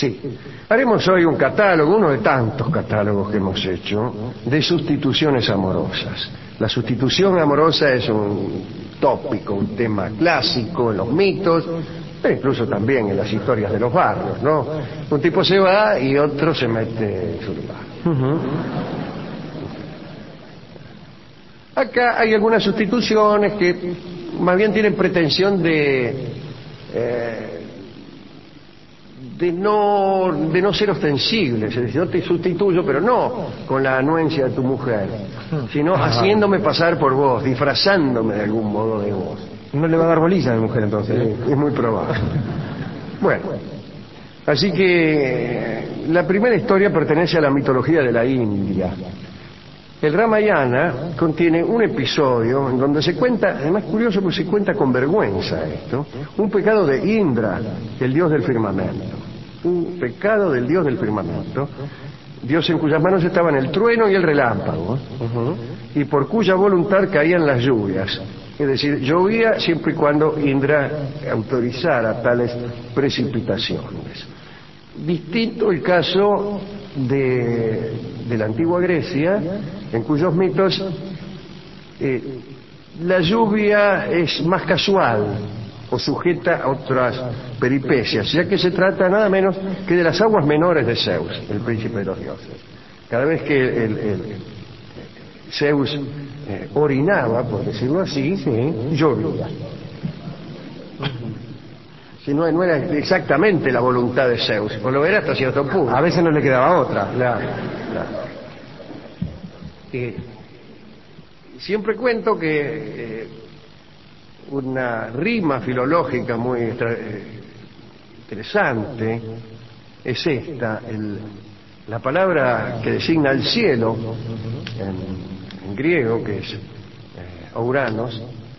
Sí. Haremos hoy un catálogo, uno de tantos catálogos que hemos hecho, de sustituciones amorosas. La sustitución amorosa es un tópico, un tema clásico en los mitos, pero incluso también en las historias de los barrios, ¿no? Un tipo se va y otro se mete en su lugar. Acá hay algunas sustituciones que más bien tienen pretensión de no ser ostensibles, es decir, no te sustituyo, pero no con la anuencia de tu mujer, sino haciéndome pasar por vos, disfrazándome de algún modo de vos. No le va a dar bolilla a mi mujer entonces. Sí, es muy probable. Bueno, así que la primera historia pertenece a la mitología de la India. El Ramayana contiene un episodio en donde se cuenta, además curioso porque se cuenta con vergüenza esto, un pecado de Indra, el dios del firmamento. Un pecado del dios del firmamento, dios en cuyas manos estaban el trueno y el relámpago, y por cuya voluntad caían las lluvias. Es decir, llovía siempre y cuando Indra autorizara tales precipitaciones. Distinto el caso de la antigua Grecia, en cuyos mitos la lluvia es más casual o sujeta a otras peripecias, ya que se trata nada menos que de las aguas menores de Zeus, el príncipe de los dioses. Cada vez que Zeus orinaba, por decirlo así, llovía. Si no era exactamente la voluntad de Zeus, o lo era hasta cierto punto. A veces no le quedaba otra. Claro. Siempre cuento que una rima filológica muy interesante es esta, la palabra que designa el cielo en griego, que es ouranos,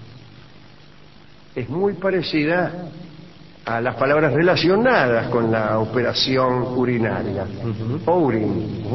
es muy parecida a las palabras relacionadas con la operación urinaria. Ourin.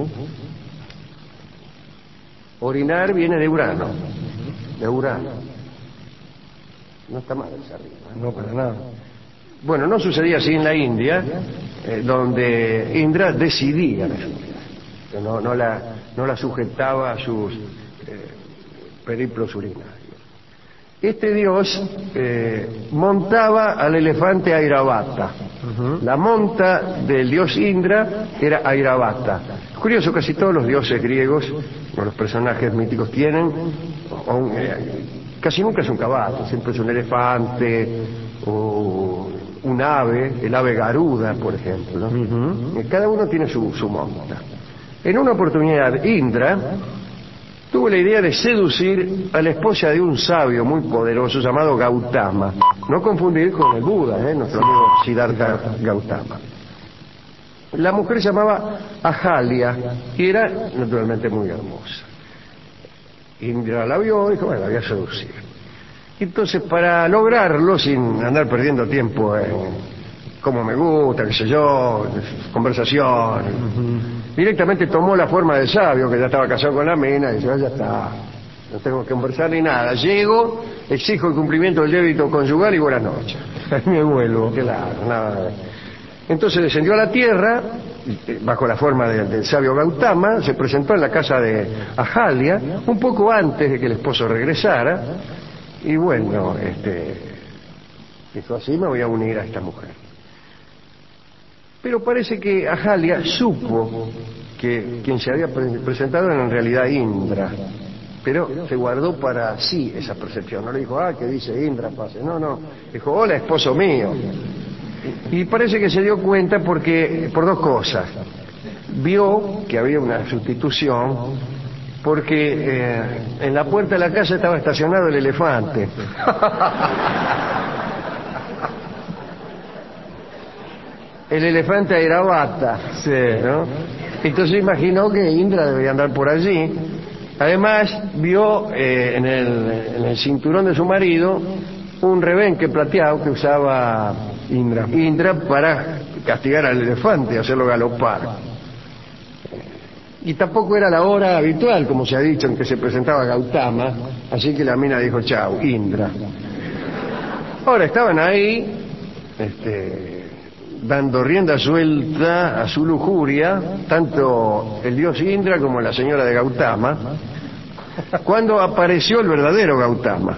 Orinar viene de Urano. De Urano. No está mal esa rima. No, para nada. Bueno, no sucedía así en la India, donde Indra decidía la lluvia. No la sujetaba a sus periplos urinarios. Este dios montaba al elefante Airavata. La monta del dios Indra era Airavata. Es curioso, casi todos los dioses griegos, o los personajes míticos tienen, casi nunca es un caballo, siempre es un elefante o un ave, el ave Garuda, por ejemplo. Cada uno tiene su monta. En una oportunidad, Indra tuvo la idea de seducir a la esposa de un sabio muy poderoso llamado Gautama. No confundir con el Buda, nuestro amigo Siddhartha Gautama. La mujer se llamaba Ahalia y era naturalmente muy hermosa. Indra la vio y dijo, bueno, la voy a seducir. Entonces, para lograrlo, sin andar perdiendo tiempo en cómo me gusta, qué sé yo, conversaciones, directamente tomó la forma del sabio, que ya estaba casado con la mina, y dijo, ya está, no tengo que conversar ni nada. Llego, exijo el cumplimiento del débito conyugal y buenas noches. Me vuelvo. Claro, nada. Entonces descendió a la tierra, bajo la forma del sabio Gautama, se presentó en la casa de Ahalia, un poco antes de que el esposo regresara, y bueno, dijo, así me voy a unir a esta mujer. Pero parece que Ahalia supo que quien se había presentado era en realidad Indra, pero se guardó para sí esa percepción. No le dijo, que dice Indra, pase. No. Dijo, hola, esposo mío. Y parece que se dio cuenta por dos cosas. Vio que había una sustitución, porque en la puerta de la casa estaba estacionado el elefante. El elefante Airavata, sí, ¿no? Entonces imaginó que Indra debía andar por allí. Además vio en el cinturón de su marido un rebenque plateado que usaba Indra para castigar al elefante, hacerlo galopar. Y tampoco era la hora habitual, como se ha dicho, en que se presentaba Gautama, así que la mina dijo, chao, Indra. Ahora estaban ahí, dando rienda suelta a su lujuria, tanto el dios Indra como la señora de Gautama, cuando apareció el verdadero Gautama.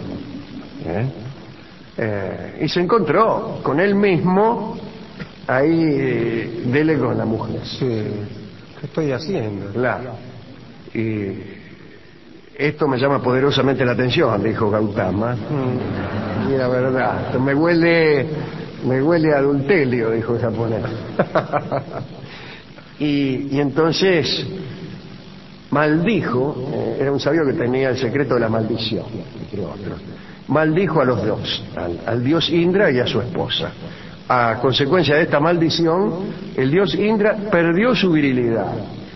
Y se encontró con él mismo ahí, dele con la mujer. Sí. ¿Qué estoy haciendo? Claro. Y esto me llama poderosamente la atención, dijo Gautama. Y la verdad, me huele a adulterio, dijo el japonés. y entonces maldijo, era un sabio que tenía el secreto de la maldición, entre otros. Maldijo a los dos, al dios Indra y a su esposa. A consecuencia de esta maldición, el dios Indra perdió su virilidad.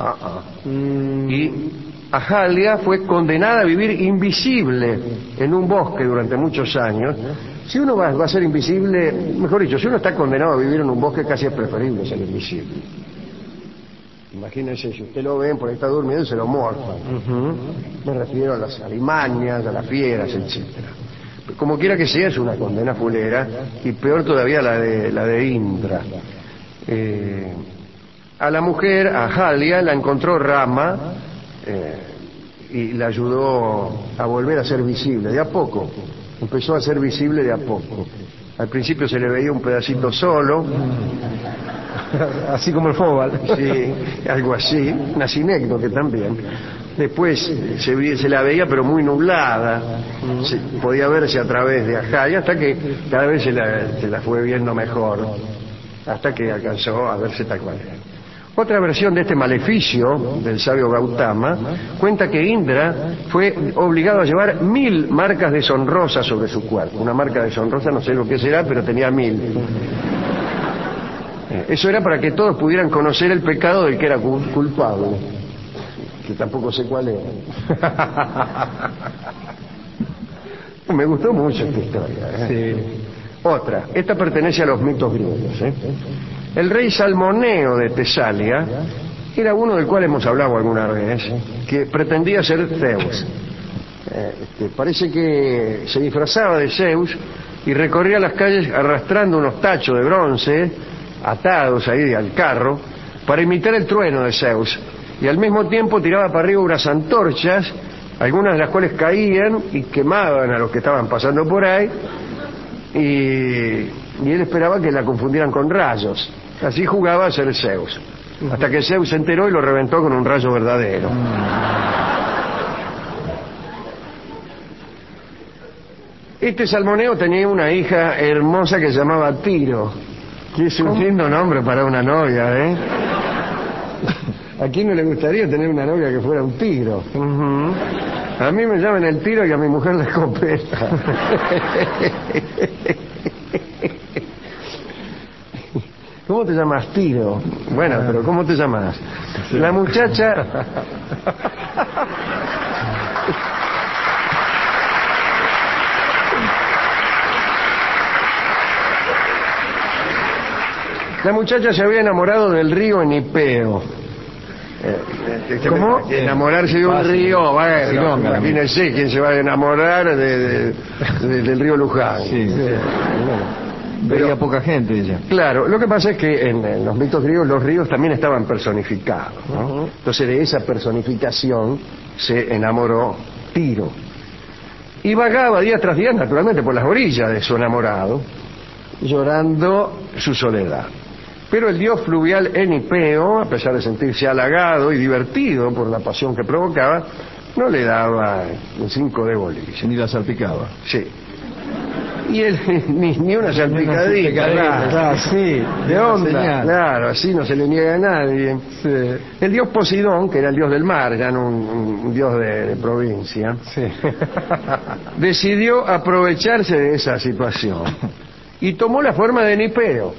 Y Ahalya fue condenada a vivir invisible en un bosque durante muchos años. Si uno va a ser invisible, mejor dicho, si uno está condenado a vivir en un bosque, casi es preferible ser invisible. Imagínense, si usted lo ven, por ahí está durmiendo y se lo morfan. Me refiero a las alimañas, a las fieras, etcétera. Como quiera que sea, es una condena fulera, y peor todavía la de Indra. A la mujer, a Ahalya, la encontró Rama y la ayudó a volver a ser visible, de a poco. Empezó a ser visible de a poco. Al principio se le veía un pedacito solo. Así como el fóbal. Sí, algo así, una sinécdoque también. Después se la veía pero muy nublada, podía verse a través de Ahalya, hasta que cada vez se la fue viendo mejor, hasta que alcanzó a verse tal cual. Otra versión de este maleficio del sabio Gautama cuenta que Indra fue obligado a llevar 1000 marcas deshonrosas sobre su cuerpo. Una marca deshonrosa no sé lo que será, pero tenía 1000. Eso era para que todos pudieran conocer el pecado del que era culpable, que tampoco sé cuál era. Me gustó mucho esta historia. Sí. Otra, esta pertenece a los mitos griegos. El rey Salmoneo de Tesalia era uno del cual hemos hablado alguna vez, que pretendía ser Zeus. Parece que se disfrazaba de Zeus y recorría las calles arrastrando unos tachos de bronce atados ahí al carro para imitar el trueno de Zeus, y al mismo tiempo tiraba para arriba unas antorchas, algunas de las cuales caían y quemaban a los que estaban pasando por ahí, y él esperaba que la confundieran con rayos. Así jugaba a ser Zeus, hasta que Zeus se enteró y lo reventó con un rayo verdadero. Este Salmoneo tenía una hija hermosa que se llamaba Tiro, que es un lindo nombre para una novia, ¿eh? ¿A quién no le gustaría tener una novia que fuera un tiro? A mí me llaman el tiro y a mi mujer la escopeta. ¿Cómo te llamas, Tiro? Bueno, pero ¿cómo te llamas? La muchacha... La muchacha se había enamorado del río Enipeo. ¿Cómo? Enamorarse de un río, bueno, imagínense quién se va a enamorar del río Luján. Sí. Veía poca gente ella. Claro, lo que pasa es que en los mitos griegos los ríos también estaban personificados, ¿no? Entonces de esa personificación se enamoró Tiro. Y vagaba día tras día, naturalmente, por las orillas de su enamorado, llorando su soledad. Pero el dios fluvial Enipeo, a pesar de sentirse halagado y divertido por la pasión que provocaba, no le daba un 5 de boliche. Ni la salpicaba. Sí. Y él ni una salpicadita. Claro, sí, de onda. Claro, así no se le niega a nadie. Sí. El dios Poseidón, que era el dios del mar, ya no un dios de provincia, Sí. decidió aprovecharse de esa situación y tomó la forma de Enipeo.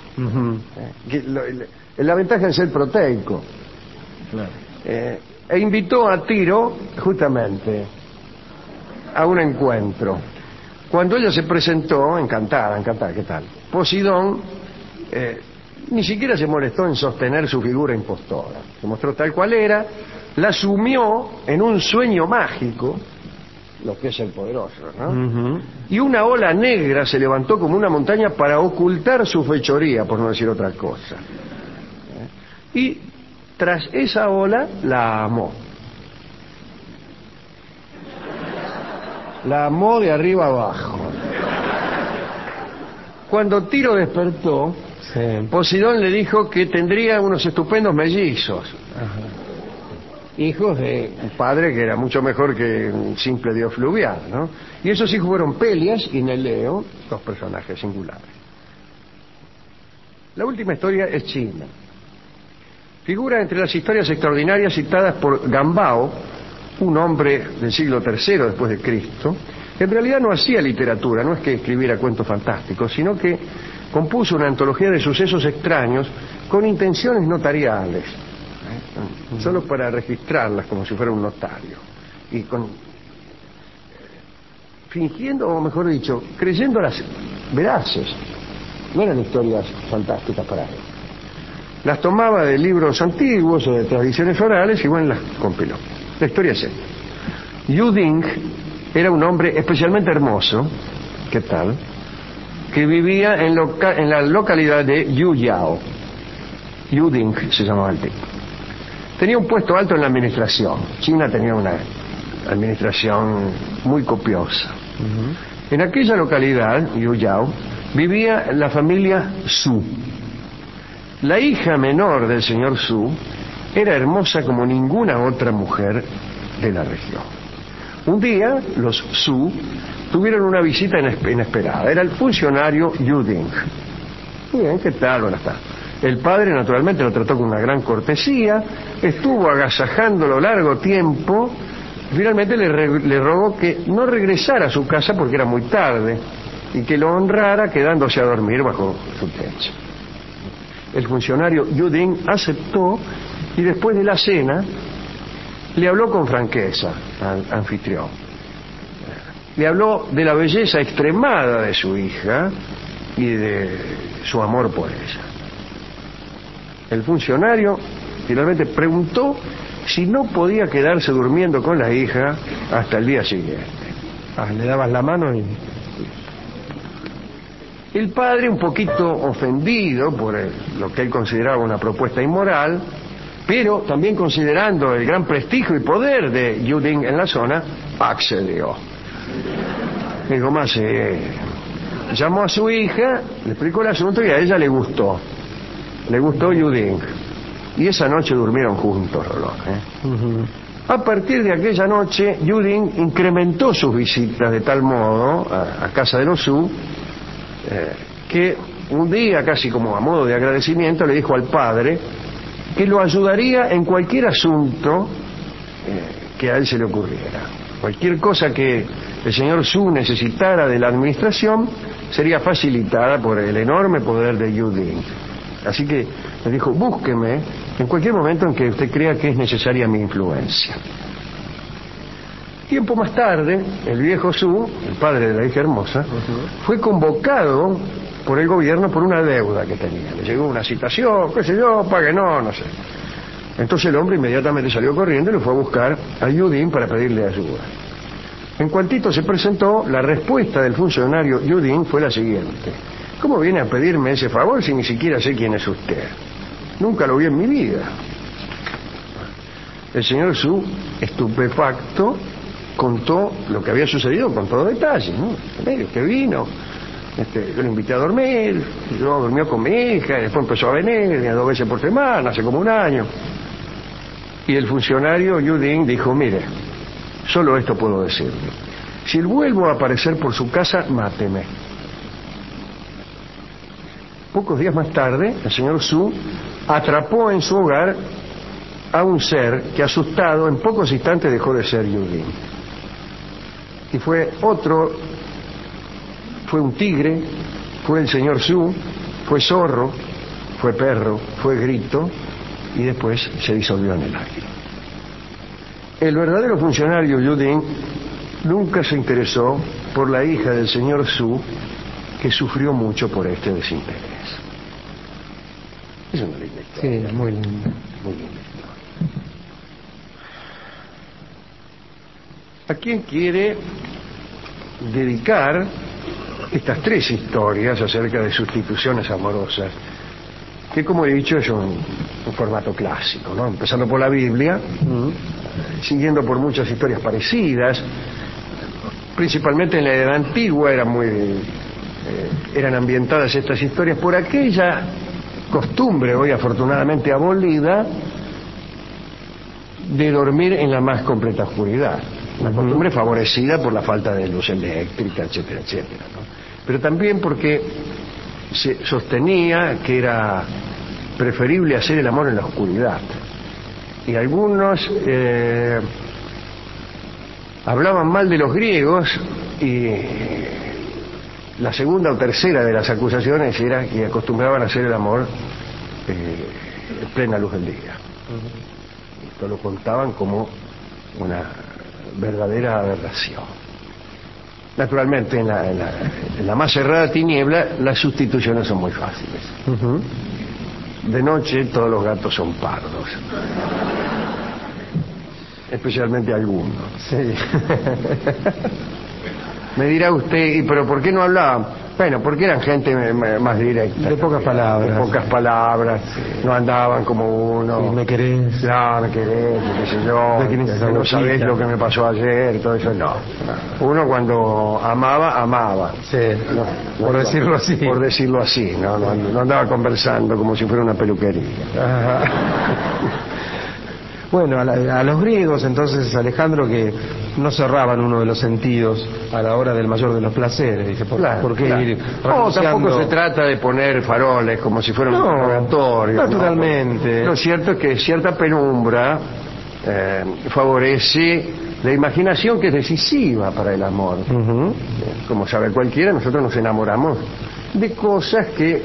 La ventaja es ser proteico. Claro. E invitó a Tiro justamente a un encuentro. Cuando ella se presentó, encantada, ¿qué tal? Poseidón ni siquiera se molestó en sostener su figura impostora. Se mostró tal cual era, la sumió en un sueño mágico lo que es el poderoso, ¿no? Y una ola negra se levantó como una montaña para ocultar su fechoría, por no decir otra cosa. Y tras esa ola la amó. La amó de arriba abajo. Cuando Tiro despertó, Sí. Poseidón le dijo que tendría unos estupendos mellizos, hijos de un padre que era mucho mejor que un simple dios fluvial, ¿no? Y esos hijos fueron Pelias y Neleo, dos personajes singulares. La última historia es china. Figura entre las historias extraordinarias citadas por Gambao, un hombre del siglo III después de Cristo, que en realidad no hacía literatura, no es que escribiera cuentos fantásticos, sino que compuso una antología de sucesos extraños con intenciones notariales, solo para registrarlas como si fuera un notario, y fingiendo, o mejor dicho, creyéndolas veraces. No eran historias fantásticas para él. Las tomaba de libros antiguos o de tradiciones orales y bueno, las compiló. La historia es esta. Yu Ding era un hombre especialmente hermoso, ¿qué tal?, que vivía en la localidad de Yuyao. Yu Ding se llamaba el tipo. Tenía un puesto alto en la administración. China tenía una administración muy copiosa. En aquella localidad, Yuyao, vivía la familia Su. La hija menor del señor Su era hermosa como ninguna otra mujer de la región. Un día, los Su tuvieron una visita inesperada. Era el funcionario Yu Ding. Muy bien, ¿qué tal? Buenas tardes. El padre, naturalmente, lo trató con una gran cortesía, estuvo agasajándolo largo tiempo, y finalmente le rogó que no regresara a su casa porque era muy tarde, y que lo honrara quedándose a dormir bajo su techo. El funcionario Yu Ding aceptó, y después de la cena, le habló con franqueza al anfitrión. Le habló de la belleza extremada de su hija y de su amor por ella. El funcionario finalmente preguntó si no podía quedarse durmiendo con la hija hasta el día siguiente. Le dabas la mano y... El padre, un poquito ofendido por lo que él consideraba una propuesta inmoral, pero también considerando el gran prestigio y poder de Yu Ding en la zona, accedió. Dijo, más, llamó a su hija, le explicó el asunto y a ella le gustó. Le gustó Yu Ding. Y esa noche durmieron juntos los dos. A partir de aquella noche, Yu Ding incrementó sus visitas de tal modo a casa de los Su, que un día, casi como a modo de agradecimiento, le dijo al padre que lo ayudaría en cualquier asunto que a él se le ocurriera. Cualquier cosa que el señor Su necesitara de la administración sería facilitada por el enorme poder de Yu Ding. Así que le dijo, búsqueme en cualquier momento en que usted crea que es necesaria mi influencia. Tiempo más tarde, el viejo Su, el padre de la hija hermosa, fue convocado por el gobierno por una deuda que tenía. Le llegó una citación, qué sé yo, pague, no sé. Entonces el hombre inmediatamente salió corriendo y le fue a buscar a Yu Ding para pedirle ayuda. En cuantito se presentó, la respuesta del funcionario Yu Ding fue la siguiente: ¿cómo viene a pedirme ese favor si ni siquiera sé quién es usted? Nunca lo vi en mi vida. El señor Su, estupefacto, contó lo que había sucedido con todo detalle, ¿no? Usted vino, yo lo invité a dormir, yo durmió con mi hija, y después empezó a venir 2 veces por semana, hace como un año. Y el funcionario Yu Ding dijo, mire, solo esto puedo decirle. Si vuelvo a aparecer por su casa, máteme. Pocos días más tarde, el señor Su atrapó en su hogar a un ser que, asustado, en pocos instantes dejó de ser Yu Ding. Y fue un tigre, fue el señor Su, fue zorro, fue perro, fue grito, y después se disolvió en el aire. El verdadero funcionario Yu Ding nunca se interesó por la hija del señor Su, que sufrió mucho por este desinterés. Es una linda historia. Sí, muy linda. Muy linda historia. a quien quiere dedicar estas 3 historias acerca de sustituciones amorosas, que como he dicho es un formato clásico, ¿no? Empezando por la Biblia, siguiendo por muchas historias parecidas, principalmente en la Edad Antigua eran ambientadas estas historias por aquella costumbre hoy afortunadamente abolida de dormir en la más completa oscuridad, una costumbre favorecida por la falta de luz eléctrica, etcétera, etcétera, ¿no? Pero también porque se sostenía que era preferible hacer el amor en la oscuridad, y algunos hablaban mal de los griegos, y la segunda o tercera de las acusaciones era que acostumbraban a hacer el amor en plena luz del día. Esto lo contaban como una verdadera aberración. Naturalmente, en la más cerrada tiniebla, las sustituciones son muy fáciles. De noche, todos los gatos son pardos. Especialmente algunos. Sí. Me dirá usted, pero ¿por qué no hablaban? Bueno, porque eran gente más directa. De pocas palabras. De pocas palabras. Sí. No andaban como uno. Sí, ¿me querés? No, me querés, qué sé yo. ¿De quién es esa no sabés lo que me pasó ayer, todo eso. No. Uno cuando amaba. Sí, por decirlo así. Por decirlo así, no andaba conversando como si fuera una peluquería. Ajá. Bueno, a los griegos entonces, Alejandro, que no cerraban uno de los sentidos a la hora del mayor de los placeres. Dice, ¿por qué ir renunciando? No, tampoco se trata de poner faroles como si fuera un interrogatorio. Naturalmente. Lo cierto es que cierta penumbra favorece la imaginación, que es decisiva para el amor. Como sabe cualquiera, nosotros nos enamoramos de cosas que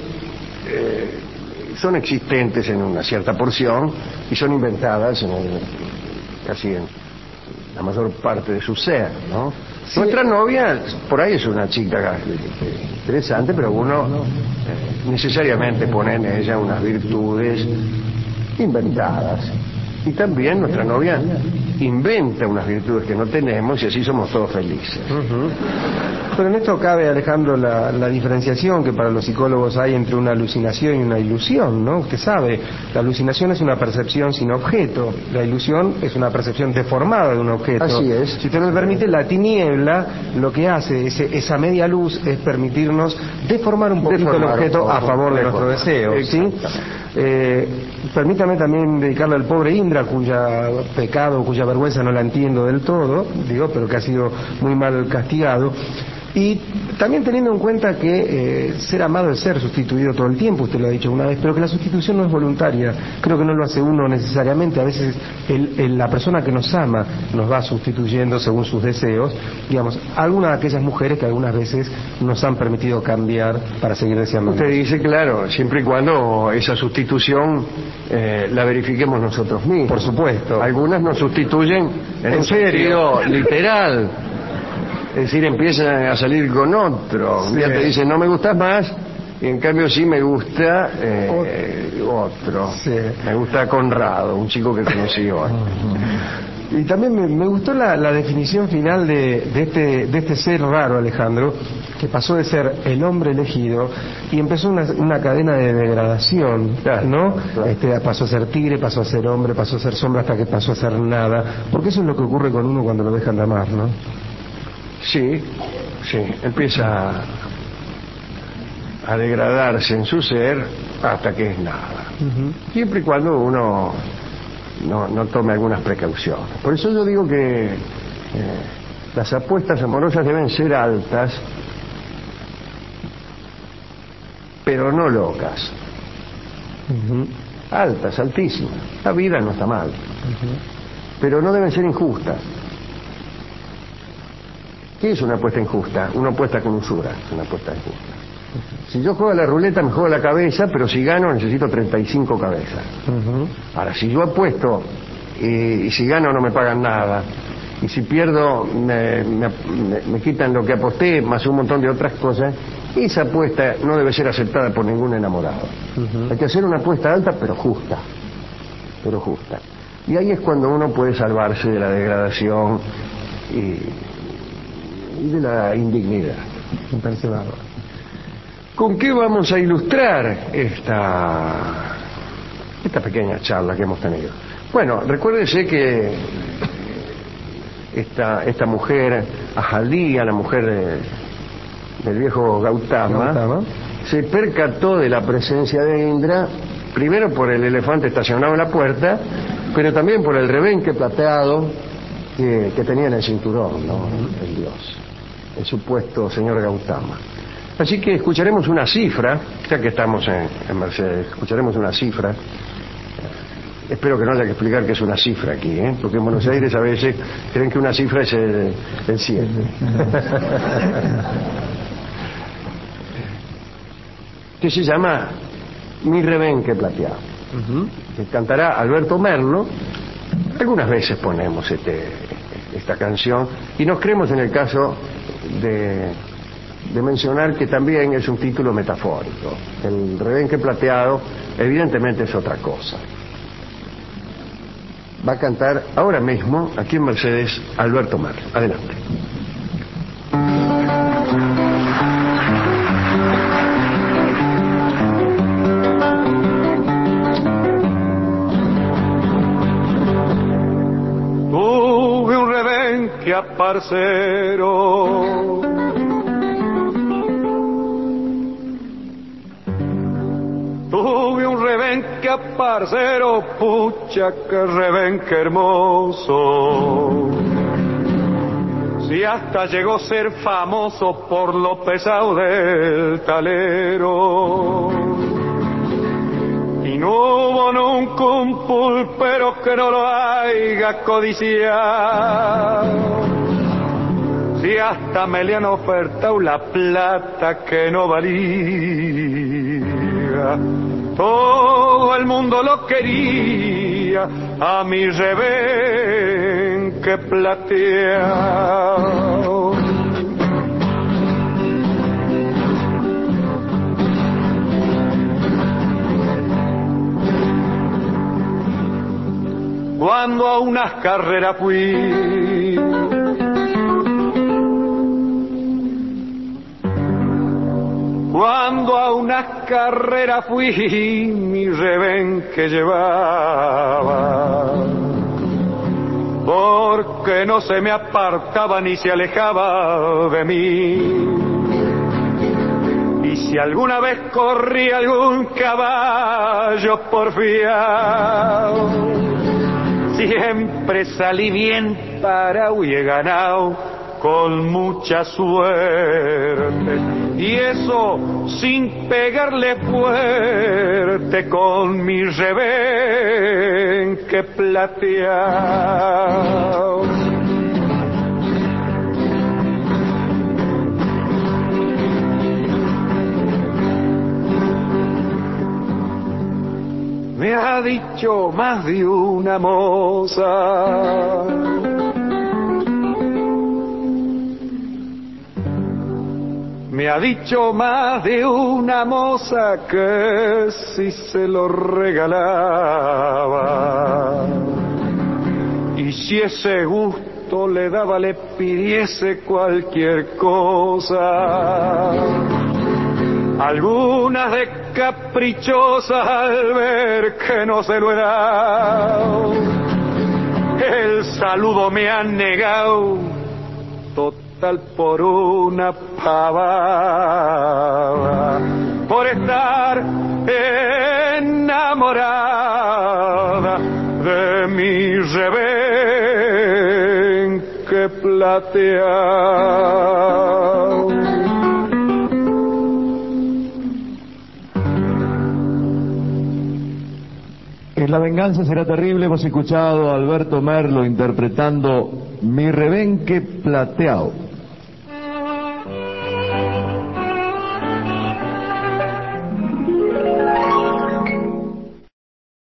son existentes en una cierta porción y son inventadas casi en la mayor parte de su ser, ¿no? Sí. Nuestra novia por ahí es una chica interesante, pero uno necesariamente pone en ella unas virtudes inventadas, y también nuestra novia inventa unas virtudes que no tenemos, y así somos todos felices. Pero en esto cabe, Alejandro, la diferenciación que para los psicólogos hay entre una alucinación y una ilusión, ¿no? Usted sabe, la alucinación es una percepción sin objeto, la ilusión es una percepción deformada de un objeto. Así es. Si usted me permite, la tiniebla lo que hace, esa media luz, es permitirnos deformar un poquito el objeto a favor de nuestro deseo, ¿sí? Permítame también dedicarle al pobre Indra, cuya pecado, cuya vergüenza no la entiendo del todo, pero que ha sido muy mal castigado. Y también teniendo en cuenta que ser amado es ser sustituido todo el tiempo, usted lo ha dicho una vez, pero que la sustitución no es voluntaria. Creo que no lo hace uno necesariamente. A veces la persona que nos ama nos va sustituyendo según sus deseos. Digamos, algunas de aquellas mujeres que algunas veces nos han permitido cambiar para seguir deseando. Usted dice, claro, siempre y cuando esa sustitución la verifiquemos nosotros mismos. Por supuesto. Algunas nos sustituyen en un sentido literal. Es decir, empiezan a salir con otro. Un día te dicen, no me gustas más, y en cambio sí me gusta otro. Sí. Me gusta Conrado, un chico que conocí hoy. Y también me gustó la definición final de este ser raro, Alejandro, que pasó de ser el hombre elegido y empezó una cadena de degradación, ¿no? Pasó a ser tigre, pasó a ser hombre, pasó a ser sombra, hasta que pasó a ser nada. Porque eso es lo que ocurre con uno cuando lo dejan de amar, ¿no? Sí, empieza a degradarse en su ser hasta que es nada. Siempre y cuando uno no tome algunas precauciones. Por eso yo digo que las apuestas amorosas deben ser altas, pero no locas. Altas, altísimas. La vida no está mal, pero no deben ser injustas. ¿Qué es una apuesta injusta? Una apuesta con usura, una apuesta injusta. Si yo juego a la ruleta, me juego la cabeza, pero si gano necesito 35 cabezas. Ahora, si yo apuesto y si gano no me pagan nada, y si pierdo me quitan lo que aposté, más un montón de otras cosas, esa apuesta no debe ser aceptada por ningún enamorado. Hay que hacer una apuesta alta, pero justa. Y ahí es cuando uno puede salvarse de la degradación y de la indignidad. Me parece bárbaro. ¿Con qué vamos a ilustrar esta pequeña charla que hemos tenido? Bueno, recuérdese que esta mujer, Ajalía, la mujer del viejo Gautama, se percató de la presencia de Indra, primero por el elefante estacionado en la puerta, pero también por el rebenque plateado que tenía en el cinturón, ¿no? El dios, el supuesto señor Gautama. Así que escucharemos una cifra, ya que estamos en Mercedes, escucharemos una cifra. Espero que no haya que explicar qué es una cifra aquí, porque en Buenos Aires a veces creen que una cifra es el 7. Que se llama Mi rebenque plateado, que cantará Alberto Merlo. Algunas veces ponemos esta canción y nos creemos en el caso de mencionar que también es un título metafórico. El rebenque plateado evidentemente es otra cosa. Va a cantar ahora mismo aquí en Mercedes Alberto Merlo. Adelante. Tuve un rebenque parcero, tuve un rebenque parcero, pucha que rebenque hermoso. Si hasta llegó a ser famoso por lo pesado del talero. Y no hubo nunca un pulpero que no lo haya codiciado. Si hasta me le han ofertado la plata que no valía. Todo el mundo lo quería, a mi rebenque plateado. Cuando a unas carreras fui, cuando a unas carreras fui, mi rebenque llevaba, porque no se me apartaba ni se alejaba de mí. Y si alguna vez corría algún caballo porfiado, siempre salí bien parado y he ganado con mucha suerte. Y eso sin pegarle fuerte con mi rebenque plateado. Me ha dicho más de una moza, me ha dicho más de una moza que si se lo regalaba, y si ese gusto le daba le pidiese cualquier cosa. Algunas de caprichosas al ver que no se lo he dado, el saludo me han negado, total por una pavada, por estar enamorada de mi rebenque plateado. La venganza será terrible. Hemos escuchado a Alberto Merlo interpretando Mi rebenque plateado.